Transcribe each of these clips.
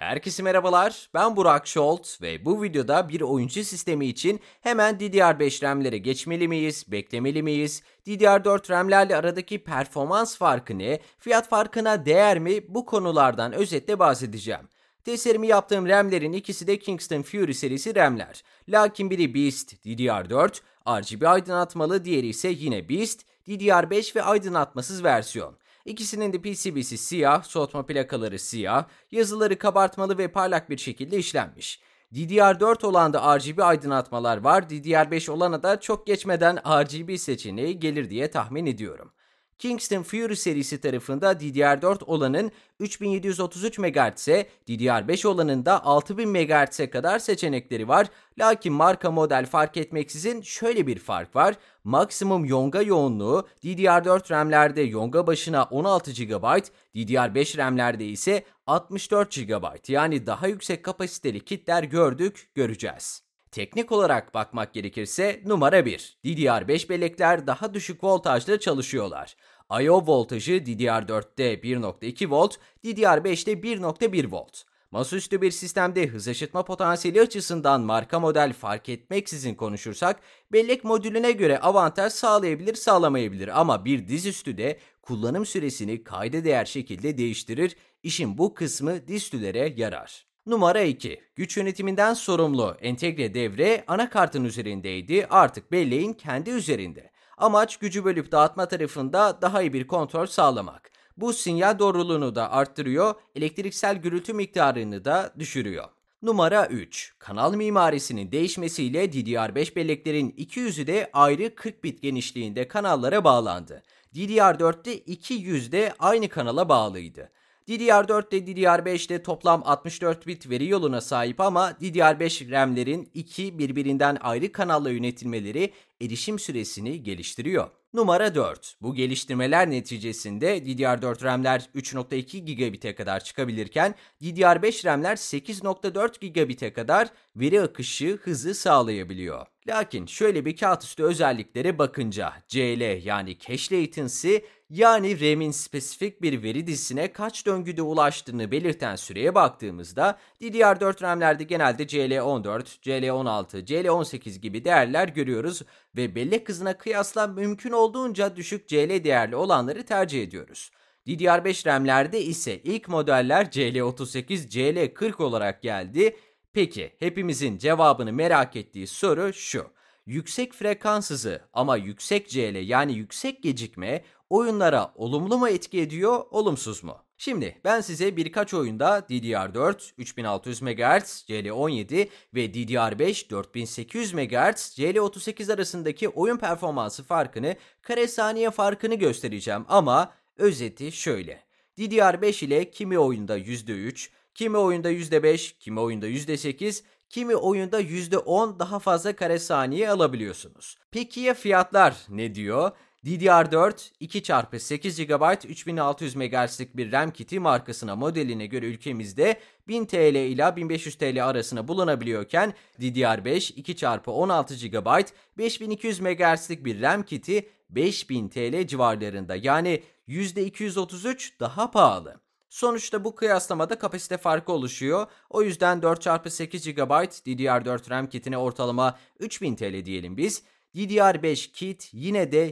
Herkese merhabalar, ben Burak Şolt ve bu videoda bir oyuncu sistemi için hemen DDR5 RAM'lere geçmeli miyiz, beklemeli miyiz, DDR4 RAM'lerle aradaki performans farkı ne, fiyat farkına değer mi, bu konulardan özetle bahsedeceğim. Testlerimi yaptığım RAM'lerin ikisi de Kingston Fury serisi RAM'ler. Lakin biri Beast DDR4, RGB aydınlatmalı, diğeri ise yine Beast DDR5 ve aydınlatmasız versiyon. İkisinin de PCB'si siyah, soğutma plakaları siyah, yazıları kabartmalı ve parlak bir şekilde işlenmiş. DDR4 olan da RGB aydınlatmalar var, DDR5 olana da çok geçmeden RGB seçeneği gelir diye tahmin ediyorum. Kingston Fury serisi tarafında DDR4 olanın 3733 MHz'e, DDR5 olanın da 6000 MHz'e kadar seçenekleri var. Lakin marka model fark etmeksizin şöyle bir fark var. Maksimum yonga yoğunluğu DDR4 RAM'lerde yonga başına 16 GB, DDR5 RAM'lerde ise 64 GB, yani daha yüksek kapasiteli kitler göreceğiz. Teknik olarak bakmak gerekirse numara 1. DDR5 bellekler daha düşük voltajla çalışıyorlar. I/O voltajı DDR4'te 1.2 volt, DDR5'te 1.1 volt. Masaüstü bir sistemde hız aşıtma potansiyeli açısından marka model fark etmeksizin konuşursak, bellek modülüne göre avantaj sağlayabilir sağlamayabilir ama bir dizüstü de kullanım süresini kayda değer şekilde değiştirir, işin bu kısmı dizüstülere yarar. Numara 2. Güç yönetiminden sorumlu entegre devre anakartın üzerindeydi, artık belleğin kendi üzerinde. Amaç gücü bölüp dağıtma tarafında daha iyi bir kontrol sağlamak. Bu sinyal doğruluğunu da arttırıyor, elektriksel gürültü miktarını da düşürüyor. Numara 3. Kanal mimarisinin değişmesiyle DDR5 belleklerin iki yüzü de ayrı 40 bit genişliğinde kanallara bağlandı. DDR4'te iki yüz de aynı kanala bağlıydı. DDR4'te DDR5'te toplam 64 bit veri yoluna sahip ama DDR5 RAM'lerin iki birbirinden ayrı kanalla yönetilmeleri erişim süresini geliştiriyor. Numara 4. Bu geliştirmeler neticesinde DDR4 RAM'ler 3.2 gigabit'e kadar çıkabilirken DDR5 RAM'ler 8.4 gigabit'e kadar veri akışı hızı sağlayabiliyor. Lakin şöyle bir kağıtüstü özelliklere bakınca CL yani cache latency, yani RAM'in spesifik bir veri dizisine kaç döngüde ulaştığını belirten süreye baktığımızda DDR4 RAM'lerde genelde CL14, CL16, CL18 gibi değerler görüyoruz ve bellek hızına kıyasla mümkün olduğunca düşük CL değerli olanları tercih ediyoruz. DDR5 RAM'lerde ise ilk modeller CL38, CL40 olarak geldi. Peki hepimizin cevabını merak ettiği soru şu: yüksek frekans hızı ama yüksek CL yani yüksek gecikme oyunlara olumlu mu etki ediyor, olumsuz mu? Şimdi ben size birkaç oyunda DDR4 3600 MHz CL17 ve DDR5 4800 MHz CL38 arasındaki oyun performansı farkını, kare saniye farkını göstereceğim ama özeti şöyle: DDR5 ile kimi oyunda %3, kimi oyunda %5, kimi oyunda %8, kimi oyunda %10 daha fazla kare saniye alabiliyorsunuz. Peki ya fiyatlar ne diyor? DDR4 2x8 GB 3600 MHz'lik bir RAM kiti markasına modeline göre ülkemizde 1000 TL ile 1500 TL arasında bulunabiliyorken DDR5 2x16 GB 5200 MHz'lik bir RAM kiti 5000 TL civarlarında, yani %233 daha pahalı. Sonuçta bu kıyaslamada kapasite farkı oluşuyor. O yüzden 4x8 GB DDR4 RAM kitine ortalama 3000 TL diyelim biz. DDR5 kit yine de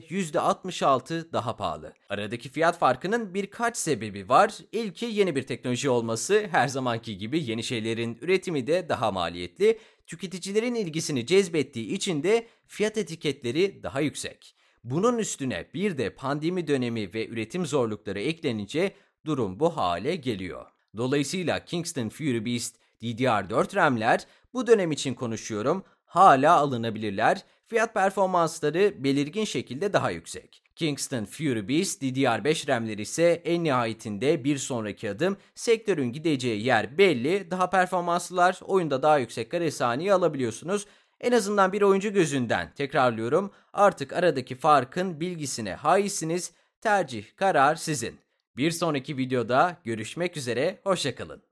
%66 daha pahalı. Aradaki fiyat farkının birkaç sebebi var. İlki yeni bir teknoloji olması. Her zamanki gibi yeni şeylerin üretimi de daha maliyetli. Tüketicilerin ilgisini cezbettiği için de fiyat etiketleri daha yüksek. Bunun üstüne bir de pandemi dönemi ve üretim zorlukları eklenince durum bu hale geliyor. Dolayısıyla Kingston Fury Beast DDR4 RAM'ler, bu dönem için konuşuyorum, hala alınabilirler. Fiyat performansları belirgin şekilde daha yüksek. Kingston Fury Beast DDR5 RAM'ler ise en nihayetinde bir sonraki adım, sektörün gideceği yer belli, daha performanslılar, oyunda daha yüksek kare saniye alabiliyorsunuz. En azından bir oyuncu gözünden tekrarlıyorum, artık aradaki farkın bilgisine haizsiniz, tercih karar sizin. Bir sonraki videoda görüşmek üzere, hoşça kalın.